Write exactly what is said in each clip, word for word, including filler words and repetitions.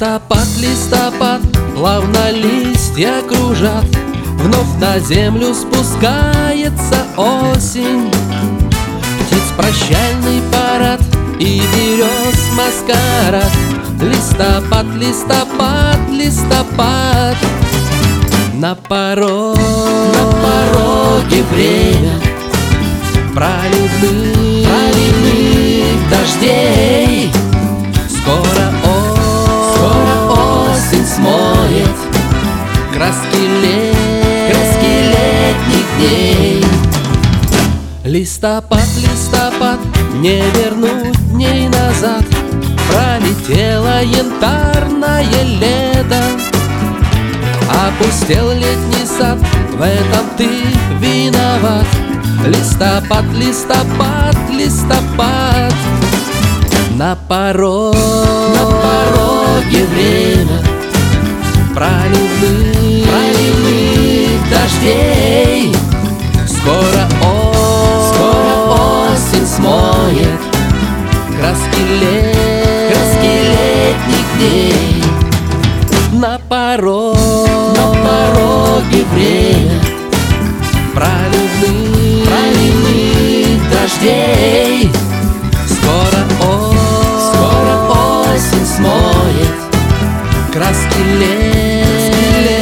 Листопад, листопад, плавно листья кружат, вновь на землю спускается осень. Птиц прощальный парад и берез маскарад. Листопад, листопад, листопад. На порог, на пороге время проливных, проливных дождей. Скоро осень, скоро осень смоет краски, лет, краски летних дней. Листопад, листопад, не вернуть дней назад. Пролетело янтарное лето, опустел летний сад, в этом ты виноват. Листопад, листопад, листопад. На порог, на пороге время проливных, проливных дождей. Скоро осень, скоро осень смоет краски, лет, краски летних дней. На порог, на пороге время проливных, проливных дождей. Скоро осень, скоро осень смоет краски летних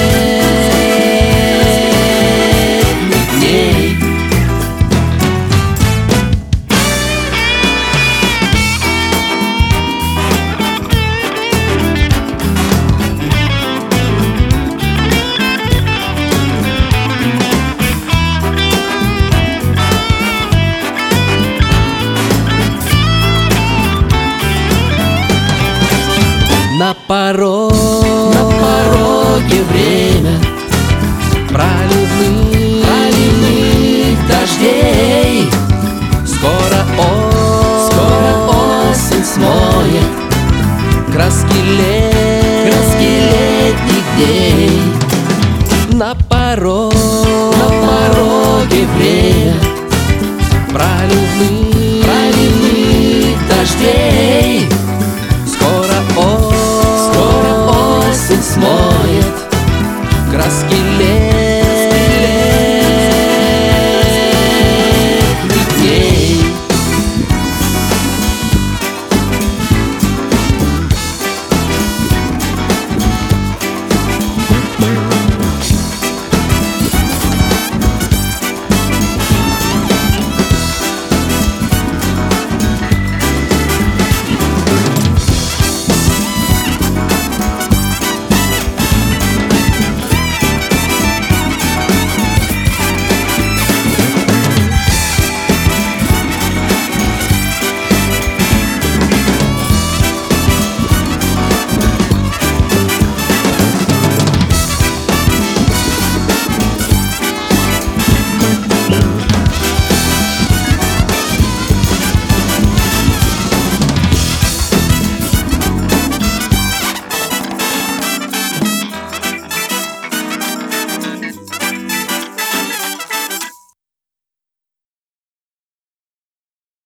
дней. На порог, на пороге время проливных, проливных дождей. Скоро осень, скоро осень смоет краски, лет, краски летних дней. На порог, на пороге время проливных, проливных дождей. Скоро осень, скоро осень смоет краски.